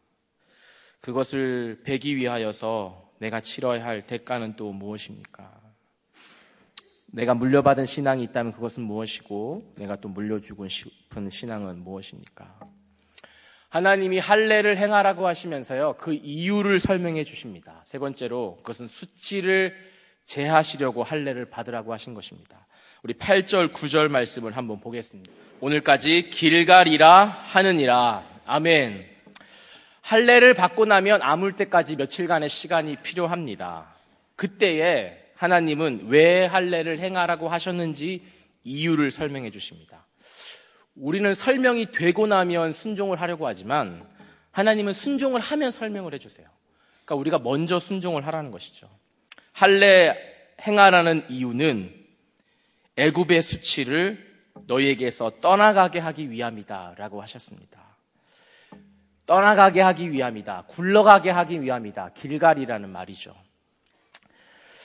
그것을 배기 위하여서 내가 치러야 할 대가는 또 무엇입니까? 내가 물려받은 신앙이 있다면 그것은 무엇이고 내가 또 물려주고 싶은 신앙은 무엇입니까? 하나님이 할례를 행하라고 하시면서요, 그 이유를 설명해 주십니다. 세 번째로 그것은 수치를 제하시려고 할례를 받으라고 하신 것입니다. 우리 8절, 9절 말씀을 한번 보겠습니다. 오늘까지 길갈이라 하느니라. 아멘. 할례를 받고 나면 아물 때까지 며칠간의 시간이 필요합니다. 그때에 하나님은 왜 할례를 행하라고 하셨는지 이유를 설명해 주십니다. 우리는 설명이 되고 나면 순종을 하려고 하지만 하나님은 순종을 하면 설명을 해주세요. 그러니까 우리가 먼저 순종을 하라는 것이죠. 할례 행하라는 이유는 애굽의 수치를 너희에게서 떠나가게 하기 위함이다 라고 하셨습니다. 떠나가게 하기 위함이다. 굴러가게 하기 위함이다. 길갈이라는 말이죠.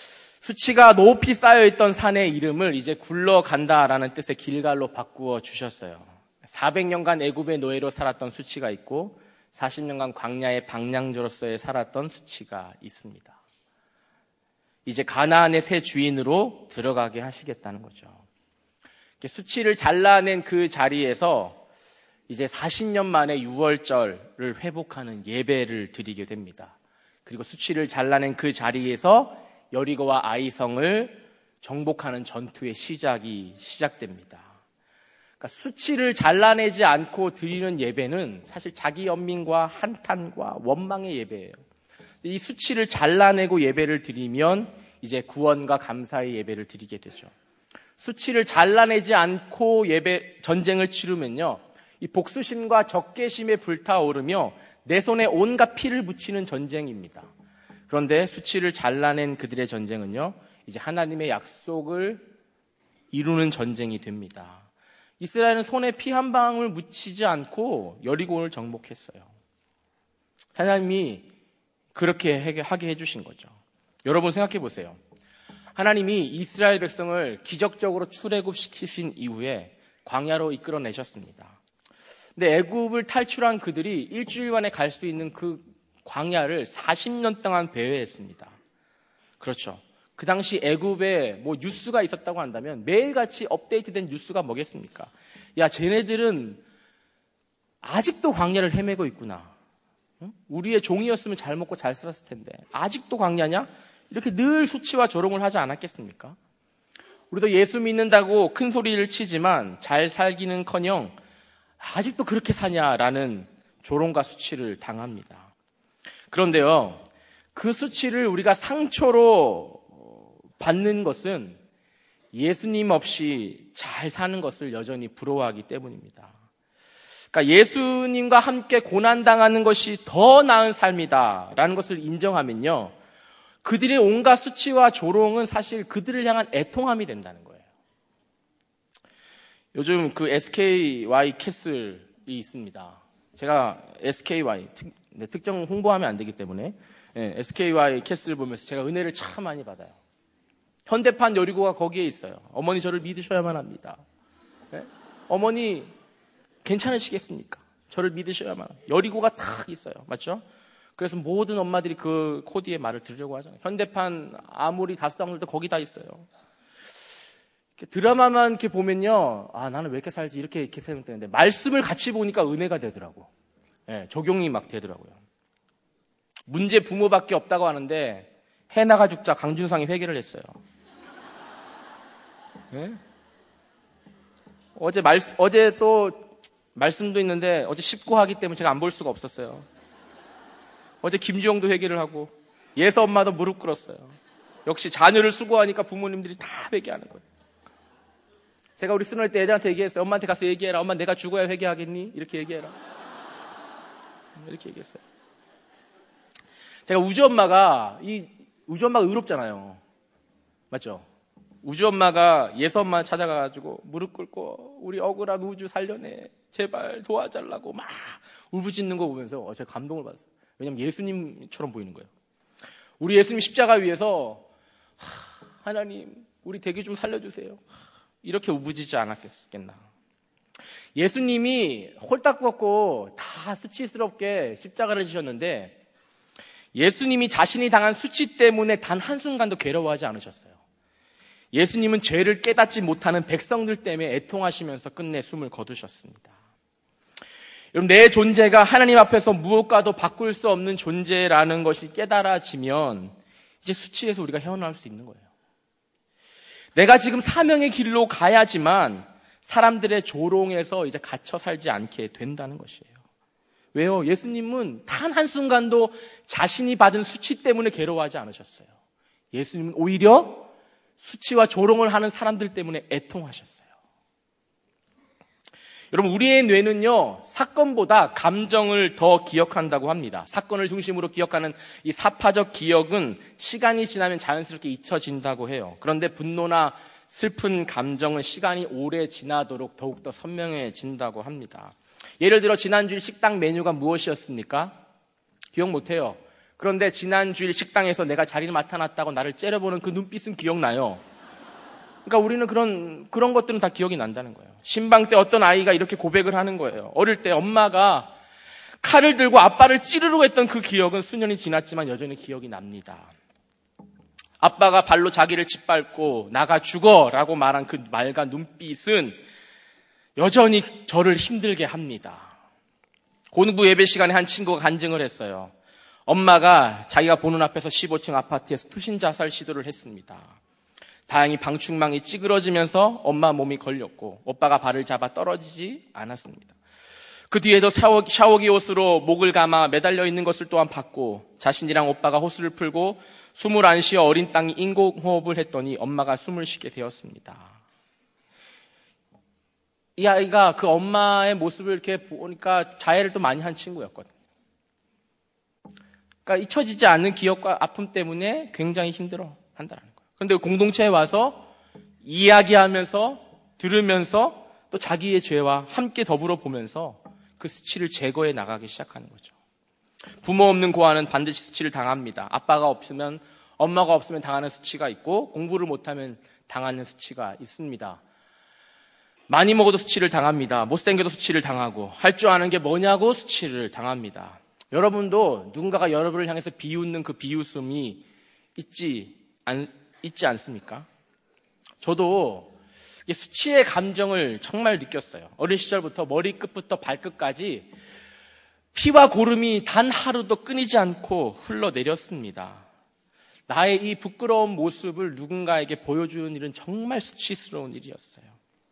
수치가 높이 쌓여있던 산의 이름을 이제 굴러간다라는 뜻의 길갈로 바꾸어 주셨어요. 400년간 애굽의 노예로 살았던 수치가 있고 40년간 광야의 방랑자로서의 살았던 수치가 있습니다. 이제 가나안의 새 주인으로 들어가게 하시겠다는 거죠. 수치를 잘라낸 그 자리에서 이제 40년 만에 6월절을 회복하는 예배를 드리게 됩니다. 그리고 수치를 잘라낸 그 자리에서 여리고와 아이성을 정복하는 전투의 시작이 시작됩니다. 그러니까 수치를 잘라내지 않고 드리는 예배는 사실 자기 연민과 한탄과 원망의 예배예요. 이 수치를 잘라내고 예배를 드리면 이제 구원과 감사의 예배를 드리게 되죠. 수치를 잘라내지 않고 전쟁을 치르면요, 이 복수심과 적개심에 불타오르며 내 손에 온갖 피를 묻히는 전쟁입니다. 그런데 수치를 잘라낸 그들의 전쟁은요, 이제 하나님의 약속을 이루는 전쟁이 됩니다. 이스라엘은 손에 피 한 방울 묻히지 않고 여리고를 정복했어요. 하나님이 그렇게 하게 해주신 거죠. 여러분 생각해 보세요. 하나님이 이스라엘 백성을 기적적으로 출애굽시키신 이후에 광야로 이끌어내셨습니다. 근데 애굽을 탈출한 그들이 일주일만에 갈 수 있는 그 광야를 40년 동안 배회했습니다. 그렇죠. 그 당시 애굽에 뭐 뉴스가 있었다고 한다면 매일같이 업데이트된 뉴스가 뭐겠습니까? 야, 쟤네들은 아직도 광야를 헤매고 있구나. 응? 우리의 종이었으면 잘 먹고 잘 살았을 텐데 아직도 광야냐? 이렇게 늘 수치와 조롱을 하지 않았겠습니까? 우리도 예수 믿는다고 큰 소리를 치지만 잘 살기는커녕 아직도 그렇게 사냐라는 조롱과 수치를 당합니다. 그런데요, 그 수치를 우리가 상처로 받는 것은 예수님 없이 잘 사는 것을 여전히 부러워하기 때문입니다. 그러니까 예수님과 함께 고난당하는 것이 더 나은 삶이다라는 것을 인정하면요, 그들의 온갖 수치와 조롱은 사실 그들을 향한 애통함이 된다는 거예요. 요즘 그 SKY 캐슬이 있습니다. 제가 SKY, 특정 홍보하면 안 되기 때문에 SKY 캐슬 보면서 제가 은혜를 참 많이 받아요. 현대판 여리고가 거기에 있어요. 어머니 저를 믿으셔야만 합니다. 네? 어머니 괜찮으시겠습니까? 저를 믿으셔야만 합니다. 여리고가 딱 있어요. 맞죠? 그래서 모든 엄마들이 그 코디의 말을 들으려고 하잖아요. 현대판 아무리 다스당들도 거기 다 있어요. 드라마만 이렇게 보면요, 아, 나는 왜 이렇게 살지? 이렇게 생각되는데, 말씀을 같이 보니까 은혜가 되더라고. 네, 적용이 막 되더라고요. 문제 부모밖에 없다고 하는데, 해나가 죽자 강준상이 회개를 했어요. 네? 어제 또 말씀도 있는데, 어제 19하기 때문에 제가 안 볼 수가 없었어요. 어제 김주영도 회개를 하고, 예서 엄마도 무릎 꿇었어요. 역시 자녀를 수고하니까 부모님들이 다 회개하는 거예요. 제가 우리 수능할 때 애들한테 얘기했어요. 엄마한테 가서 얘기해라. 엄마 내가 죽어야 회개하겠니? 이렇게 얘기해라. 이렇게 얘기했어요. 제가 우주엄마가 의롭잖아요. 맞죠? 우주엄마가 예서엄마 찾아가가지고 무릎 꿇고 우리 억울한 우주 살려내. 제발 도와달라고 막 울부짖는 거 보면서 제가 감동을 받았어요. 왜냐면 예수님처럼 보이는 거예요. 우리 예수님 십자가 위에서 하나님 우리 대기 좀 살려주세요. 이렇게 우부짖지 않았겠나. 예수님이 홀딱 벗고 다 수치스럽게 십자가를 지셨는데 예수님이 자신이 당한 수치 때문에 단 한순간도 괴로워하지 않으셨어요. 예수님은 죄를 깨닫지 못하는 백성들 때문에 애통하시면서 끝내 숨을 거두셨습니다. 여러분, 내 존재가 하나님 앞에서 무엇과도 바꿀 수 없는 존재라는 것이 깨달아지면 이제 수치에서 우리가 헤어나올 수 있는 거예요. 내가 지금 사명의 길로 가야지만 사람들의 조롱에서 이제 갇혀 살지 않게 된다는 것이에요. 왜요? 예수님은 단 한순간도 자신이 받은 수치 때문에 괴로워하지 않으셨어요. 예수님은 오히려 수치와 조롱을 하는 사람들 때문에 애통하셨어요. 여러분, 우리의 뇌는요, 사건보다 감정을 더 기억한다고 합니다. 사건을 중심으로 기억하는 이 사파적 기억은 시간이 지나면 자연스럽게 잊혀진다고 해요. 그런데 분노나 슬픈 감정은 시간이 오래 지나도록 더욱더 선명해진다고 합니다. 예를 들어 지난주일 식당 메뉴가 무엇이었습니까? 기억 못해요. 그런데 지난 주일 식당에서 내가 자리를 맡아놨다고 나를 째려보는 그 눈빛은 기억나요. 그러니까 우리는 그런 것들은 다 기억이 난다는 거예요. 신방 때 어떤 아이가 이렇게 고백을 하는 거예요. 어릴 때 엄마가 칼을 들고 아빠를 찌르려고 했던 그 기억은 수년이 지났지만 여전히 기억이 납니다. 아빠가 발로 자기를 짓밟고 나가 죽어라고 말한 그 말과 눈빛은 여전히 저를 힘들게 합니다. 공부 예배 시간에 한 친구가 간증을 했어요. 엄마가 자기가 보는 앞에서 15층 아파트에서 투신 자살 시도를 했습니다. 다행히 방충망이 찌그러지면서 엄마 몸이 걸렸고 오빠가 발을 잡아 떨어지지 않았습니다. 그 뒤에도 샤워기 호스로 목을 감아 매달려 있는 것을 또한 봤고 자신이랑 오빠가 호스를 풀고 숨을 안 쉬어 어린 땅이 인공호흡을 했더니 엄마가 숨을 쉬게 되었습니다. 이 아이가 그 엄마의 모습을 이렇게 보니까 자해를 또 많이 한 친구였거든요. 그러니까 잊혀지지 않는 기억과 아픔 때문에 굉장히 힘들어 한다는 거예요. 그런데 공동체에 와서 이야기하면서 들으면서 또 자기의 죄와 함께 더불어 보면서 그 수치를 제거해 나가기 시작하는 거죠. 부모 없는 고아는 반드시 수치를 당합니다. 아빠가 없으면, 엄마가 없으면 당하는 수치가 있고 공부를 못하면 당하는 수치가 있습니다. 많이 먹어도 수치를 당합니다. 못생겨도 수치를 당하고 할 줄 아는 게 뭐냐고 수치를 당합니다. 여러분도 누군가가 여러분을 향해서 비웃는 그 비웃음이 있지 않습니까? 저도 수치의 감정을 정말 느꼈어요. 어린 시절부터 머리끝부터 발끝까지 피와 고름이 단 하루도 끊이지 않고 흘러내렸습니다. 나의 이 부끄러운 모습을 누군가에게 보여주는 일은 정말 수치스러운 일이었어요.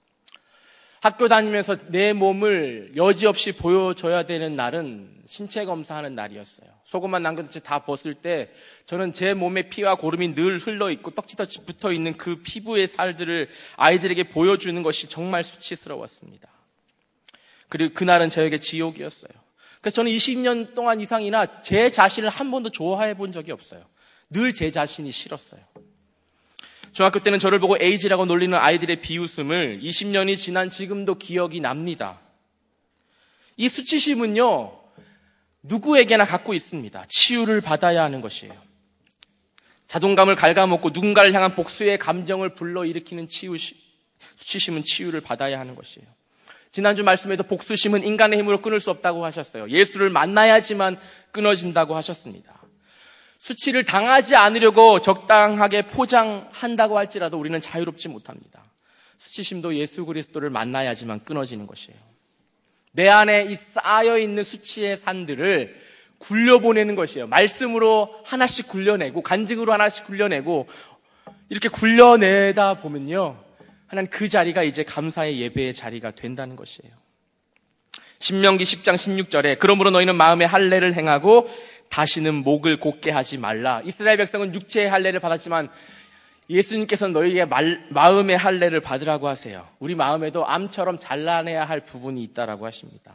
학교 다니면서 내 몸을 여지없이 보여줘야 되는 날은 신체 검사하는 날이었어요. 속옷만 남겨놓지 다 벗을 때 저는 제 몸에 피와 고름이 늘 흘러있고 떡지떡지 붙어있는 그 피부의 살들을 아이들에게 보여주는 것이 정말 수치스러웠습니다. 그리고 그날은 저에게 지옥이었어요. 그래서 저는 20년 동안 이상이나 제 자신을 한 번도 좋아해 본 적이 없어요. 늘 제 자신이 싫었어요. 중학교 때는 저를 보고 에이지라고 놀리는 아이들의 비웃음을 20년이 지난 지금도 기억이 납니다. 이 수치심은요, 누구에게나 갖고 있습니다. 치유를 받아야 하는 것이에요. 자존감을 갉아먹고 누군가를 향한 복수의 감정을 불러일으키는 수치심은 치유를 받아야 하는 것이에요. 지난주 말씀에도 복수심은 인간의 힘으로 끊을 수 없다고 하셨어요. 예수를 만나야지만 끊어진다고 하셨습니다. 수치를 당하지 않으려고 적당하게 포장한다고 할지라도 우리는 자유롭지 못합니다. 수치심도 예수 그리스도를 만나야지만 끊어지는 것이에요. 내 안에 이 쌓여있는 수치의 산들을 굴려보내는 것이에요. 말씀으로 하나씩 굴려내고 간증으로 하나씩 굴려내고 이렇게 굴려내다 보면요, 하나님 그 자리가 이제 감사의 예배의 자리가 된다는 것이에요. 신명기 10장 16절에 그러므로 너희는 마음의 할례를 행하고 다시는 목을 곧게 하지 말라. 이스라엘 백성은 육체의 할례를 받았지만 예수님께서는 너희에게 마음의 할례를 받으라고 하세요. 우리 마음에도 암처럼 잘라내야 할 부분이 있다라고 하십니다.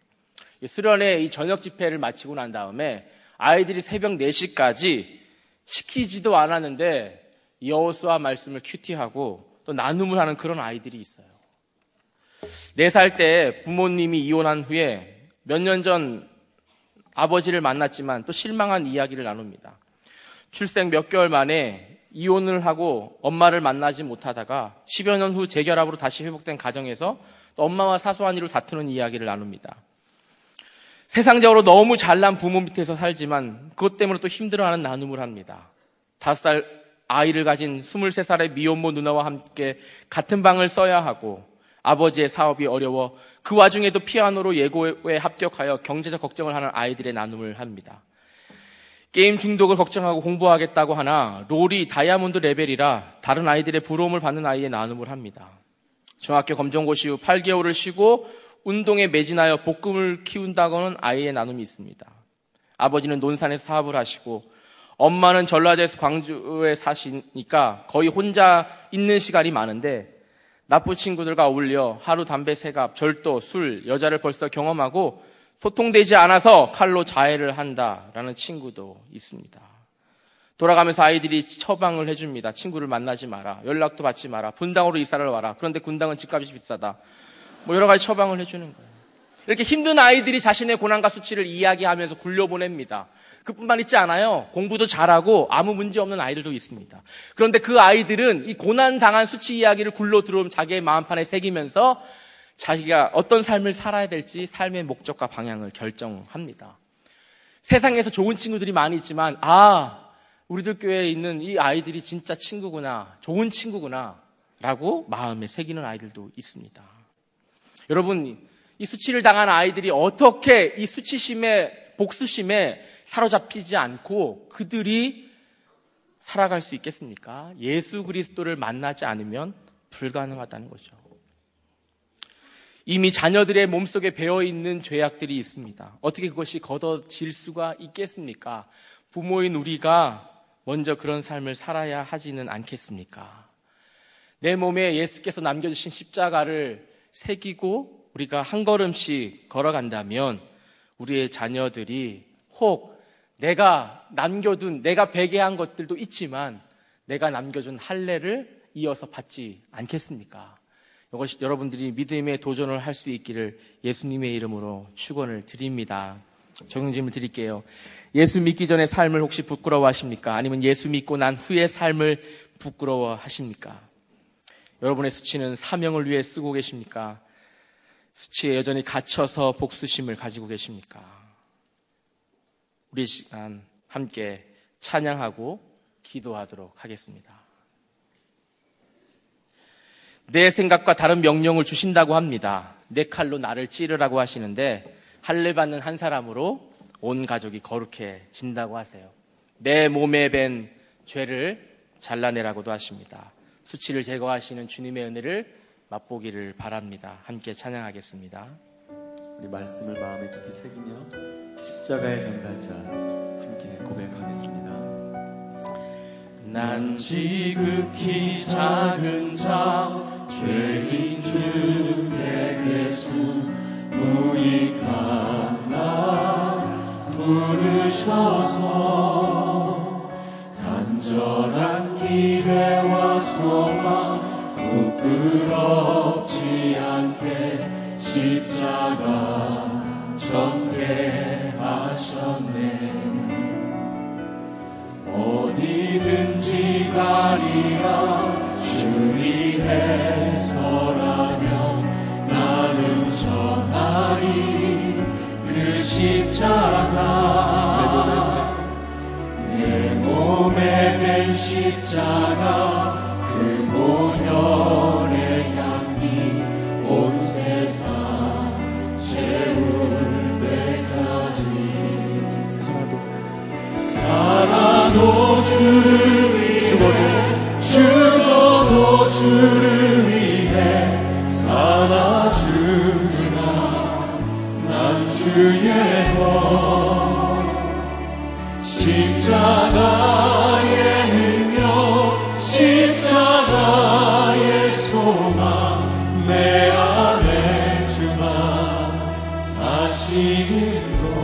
수련회 이 저녁 집회를 마치고 난 다음에 아이들이 새벽 4시까지 시키지도 않았는데 여호수아 말씀을 큐티하고 또 나눔을 하는 그런 아이들이 있어요. 4살 때 부모님이 이혼한 후에 몇 년 전 아버지를 만났지만 또 실망한 이야기를 나눕니다. 출생 몇 개월 만에 이혼을 하고 엄마를 만나지 못하다가 10여 년 후 재결합으로 다시 회복된 가정에서 또 엄마와 사소한 일로 다투는 이야기를 나눕니다. 세상적으로 너무 잘난 부모 밑에서 살지만 그것 때문에 또 힘들어하는 나눔을 합니다. 5살 아이를 가진 23살의 미혼모 누나와 함께 같은 방을 써야 하고 아버지의 사업이 어려워 그 와중에도 피아노로 예고에 합격하여 경제적 걱정을 하는 아이들의 나눔을 합니다. 게임 중독을 걱정하고 공부하겠다고 하나 롤이 다이아몬드 레벨이라 다른 아이들의 부러움을 받는 아이의 나눔을 합니다. 중학교 검정고시 후 8개월을 쉬고 운동에 매진하여 복근을 키운다고는 아이의 나눔이 있습니다. 아버지는 논산에서 사업을 하시고 엄마는 전라도에서 광주에 사시니까 거의 혼자 있는 시간이 많은데 나쁜 친구들과 어울려 하루 담배 세갑, 절도, 술, 여자를 벌써 경험하고 소통되지 않아서 칼로 자해를 한다라는 친구도 있습니다. 돌아가면서 아이들이 처방을 해줍니다. 친구를 만나지 마라. 연락도 받지 마라. 분당으로 이사를 와라. 그런데 분당은 집값이 비싸다. 여러 가지 처방을 해주는 거예요. 이렇게 힘든 아이들이 자신의 고난과 수치를 이야기하면서 굴려보냅니다. 그뿐만 있지 않아요. 공부도 잘하고 아무 문제 없는 아이들도 있습니다. 그런데 그 아이들은 이 고난당한 수치 이야기를 굴러 들어오면 자기의 마음판에 새기면서 자기가 어떤 삶을 살아야 될지 삶의 목적과 방향을 결정합니다. 세상에서 좋은 친구들이 많이 있지만 우리들 교회에 있는 이 아이들이 진짜 친구구나, 좋은 친구구나 라고 마음에 새기는 아이들도 있습니다. 여러분, 이 수치를 당한 아이들이 어떻게 이 수치심에, 복수심에 사로잡히지 않고 그들이 살아갈 수 있겠습니까? 예수 그리스도를 만나지 않으면 불가능하다는 거죠. 이미 자녀들의 몸속에 배어있는 죄악들이 있습니다. 어떻게 그것이 걷어질 수가 있겠습니까? 부모인 우리가 먼저 그런 삶을 살아야 하지는 않겠습니까? 내 몸에 예수께서 남겨주신 십자가를 새기고 우리가 한 걸음씩 걸어간다면 우리의 자녀들이 혹 내가 배개한 것들도 있지만 내가 남겨준 할례를 이어서 받지 않겠습니까? 이것이 여러분들이 믿음의 도전을 할 수 있기를 예수님의 이름으로 축원을 드립니다. 적용 질문 드릴게요. 예수 믿기 전의 삶을 혹시 부끄러워하십니까? 아니면 예수 믿고 난 후의 삶을 부끄러워하십니까? 여러분의 수치는 사명을 위해 쓰고 계십니까? 수치에 여전히 갇혀서 복수심을 가지고 계십니까? 우리 시간 함께 찬양하고 기도하도록 하겠습니다. 내 생각과 다른 명령을 주신다고 합니다. 내 칼로 나를 찌르라고 하시는데 할례 받는 한 사람으로 온 가족이 거룩해진다고 하세요. 내 몸에 밴 죄를 잘라내라고도 하십니다. 수치를 제거하시는 주님의 은혜를 맛보기를 바랍니다. 함께 찬양하겠습니다. 우리 말씀을 마음에 깊이 새기며 십자가의 전달자 함께 고백하겠습니다. 난 지극히 작은 자 죄인 중에 괴수 무익한 나 부르셔서 간절한 기대와 소망 부끄럽지 않게 십자가 전개 하셨네. 어디든지 가리라 주 위에 서라면 나는 전하리 그 십자가 내 몸에 밴 십자가 그 보혈의 향기 온 세상 채울 때까지 살아도 주를 위해 죽어도 주를 위해 살아주리라. 난 주의 법 십자가의 능력 십자가의 소망 내 안에 주만 사시는 것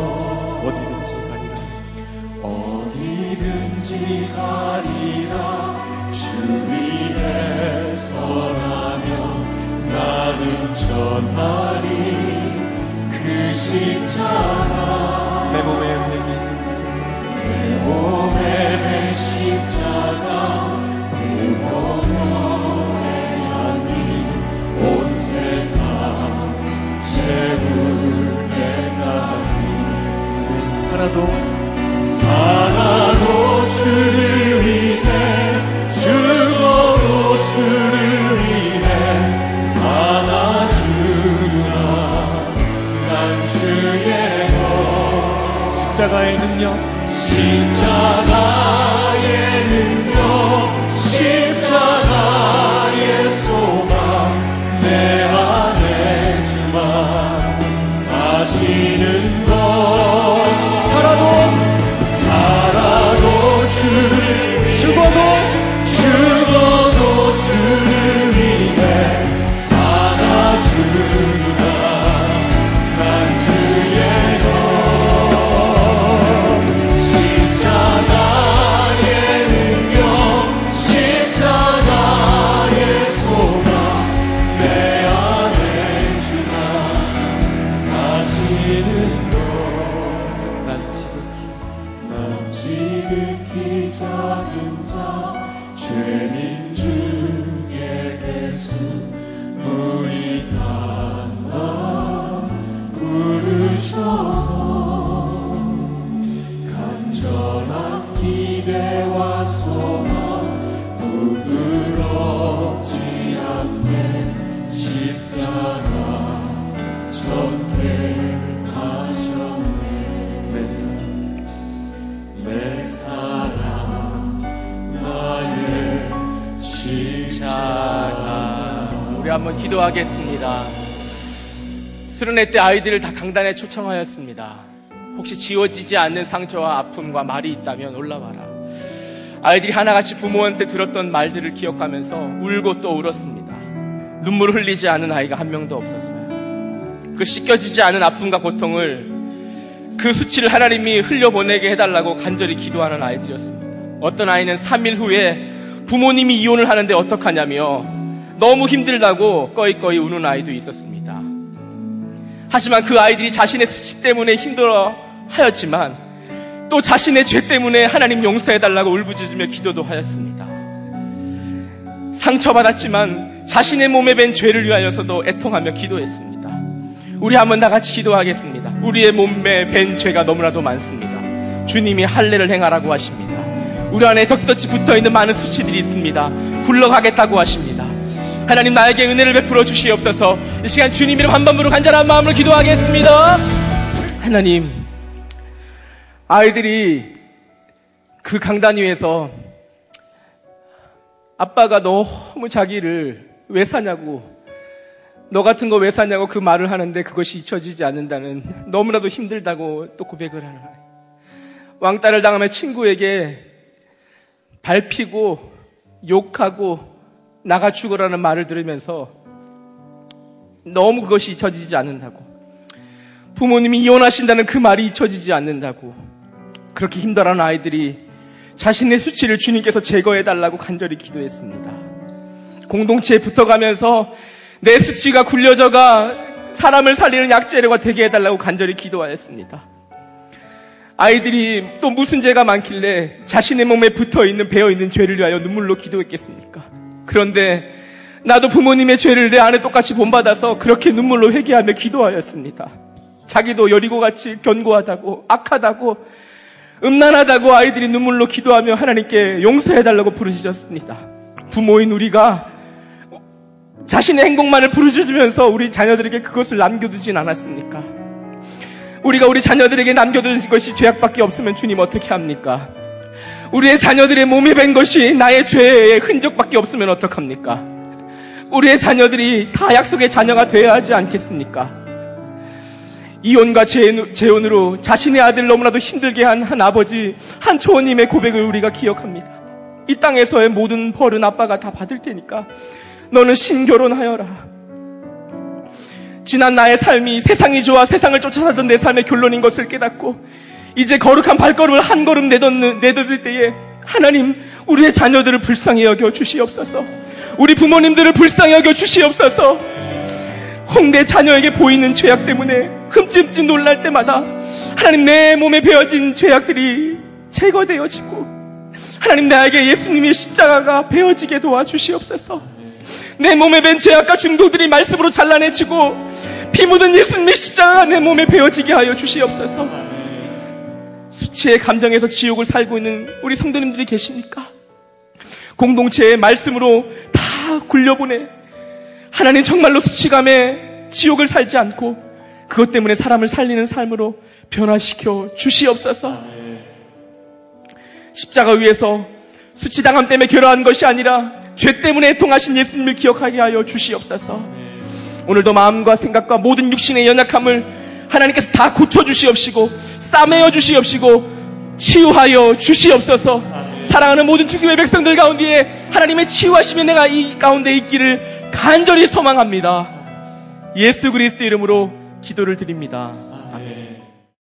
어디든지 가리라 주 위에 서라면 나는 전하리 그 십자가 내 몸에 베게 생기소서. 내 몸에 밴 십자가 그 보혈의 향기 온 세상 채울 때까지 살아도 주를 위해 죽어도 주를 위해 살아주라. 난 주의 것 십자가의 능력 십자가의 능력 십자가의 소망 내 안에 주만 사시는 것 살아도 주를 죽어도 주를 위해 살아주라. 난 주의 것 십자가의 능력 십자가의 소망 내 안에 주만 자 죄인 중에 계속 무익한 부르셔서 간절한 기대와 소망 부끄럽지 않게 십자가 전개 하셨네. 내 사랑 나의 십자가. 우리 한번 기도하겠습니다. 수련회 때 아이들을 다 강단에 초청하였습니다. 혹시 지워지지 않는 상처와 아픔과 말이 있다면 올라와라. 아이들이 하나같이 부모한테 들었던 말들을 기억하면서 울고 또 울었습니다. 눈물을 흘리지 않은 아이가 한 명도 없었어요. 그 씻겨지지 않은 아픔과 고통을, 그 수치를 하나님이 흘려보내게 해달라고 간절히 기도하는 아이들이었습니다. 어떤 아이는 3일 후에 부모님이 이혼을 하는데 어떡하냐며 너무 힘들다고 꺼이꺼이 우는 아이도 있었습니다. 하지만 그 아이들이 자신의 수치 때문에 힘들어 하였지만 또 자신의 죄 때문에 하나님 용서해달라고 울부짖으며 기도도 하였습니다. 상처받았지만 자신의 몸에 밴 죄를 위하여서도 애통하며 기도했습니다. 우리 한번 다 같이 기도하겠습니다. 우리의 몸에 밴 죄가 너무나도 많습니다. 주님이 할례를 행하라고 하십니다. 우리 안에 덕지덕지 붙어있는 많은 수치들이 있습니다. 굴러가겠다고 하십니다. 하나님, 나에게 은혜를 베풀어 주시옵소서. 이 시간 주님 이름 한 번으로 간절한 마음으로 기도하겠습니다. 하나님, 아이들이 그 강단 위에서 아빠가 너무 자기를 왜 사냐고, 너 같은 거 왜 사냐고 그 말을 하는데 그것이 잊혀지지 않는다는, 너무나도 힘들다고 또 고백을 하는 아이. 왕따를 당하며 친구에게 밟히고 욕하고 나가 죽으라는 말을 들으면서 너무 그것이 잊혀지지 않는다고, 부모님이 이혼하신다는 그 말이 잊혀지지 않는다고, 그렇게 힘들어하는 아이들이 자신의 수치를 주님께서 제거해달라고 간절히 기도했습니다. 공동체에 붙어가면서 내 수치가 굴려져가 사람을 살리는 약재료가 되게 해달라고 간절히 기도하였습니다. 아이들이 또 무슨 죄가 많길래 자신의 몸에 붙어있는 배어있는 죄를 위하여 눈물로 기도했겠습니까? 그런데 나도 부모님의 죄를 내 안에 똑같이 본받아서 그렇게 눈물로 회개하며 기도하였습니다. 자기도 여리고같이 견고하다고, 악하다고, 음란하다고 아이들이 눈물로 기도하며 하나님께 용서해달라고 부르짖었습니다. 부모인 우리가 자신의 행복만을 부르짖으면서 우리 자녀들에게 그것을 남겨두진 않았습니까? 우리가 우리 자녀들에게 남겨둔 것이 죄악밖에 없으면 주님 어떻게 합니까? 우리의 자녀들의 몸에 밴 것이 나의 죄의 흔적밖에 없으면 어떡합니까? 우리의 자녀들이 다 약속의 자녀가 되어야 하지 않겠습니까? 이혼과 재혼으로 자신의 아들 너무나도 힘들게 한 아버지, 한 초호님의 고백을 우리가 기억합니다. 이 땅에서의 모든 벌은 아빠가 다 받을 테니까 너는 신결혼하여라. 지난 나의 삶이 세상이 좋아 세상을 쫓아다던 내 삶의 결론인 것을 깨닫고 이제 거룩한 발걸음을 한 걸음 내딛을 때에 하나님, 우리의 자녀들을 불쌍히 여겨 주시옵소서. 우리 부모님들을 불쌍히 여겨 주시옵소서. 홍대 자녀에게 보이는 죄악 때문에 흠칫흠칫 놀랄 때마다 하나님, 내 몸에 베어진 죄악들이 제거되어지고 하나님, 나에게 예수님의 십자가가 베어지게 도와주시옵소서. 내 몸에 밴 죄악과 중독들이 말씀으로 잘라내지고 피 묻은 예수님의 십자가가 내 몸에 베어지게 하여 주시옵소서. 수치의 감정에서 지옥을 살고 있는 우리 성도님들이 계십니까? 공동체의 말씀으로 다 굴려보내 하나님, 정말로 수치감에 지옥을 살지 않고 그것 때문에 사람을 살리는 삶으로 변화시켜 주시옵소서. 십자가 위에서 수치당함 때문에 괴로워한 것이 아니라 죄 때문에 애통하신 예수님을 기억하게 하여 주시옵소서. 오늘도 마음과 생각과 모든 육신의 연약함을 하나님께서 다 고쳐주시옵시고 싸매어 주시옵시고 치유하여 주시옵소서. 사랑하는 모든 중심의 백성들 가운데에 하나님의 치유하심이 내가 이 가운데 있기를 간절히 소망합니다. 예수 그리스도 이름으로 기도를 드립니다.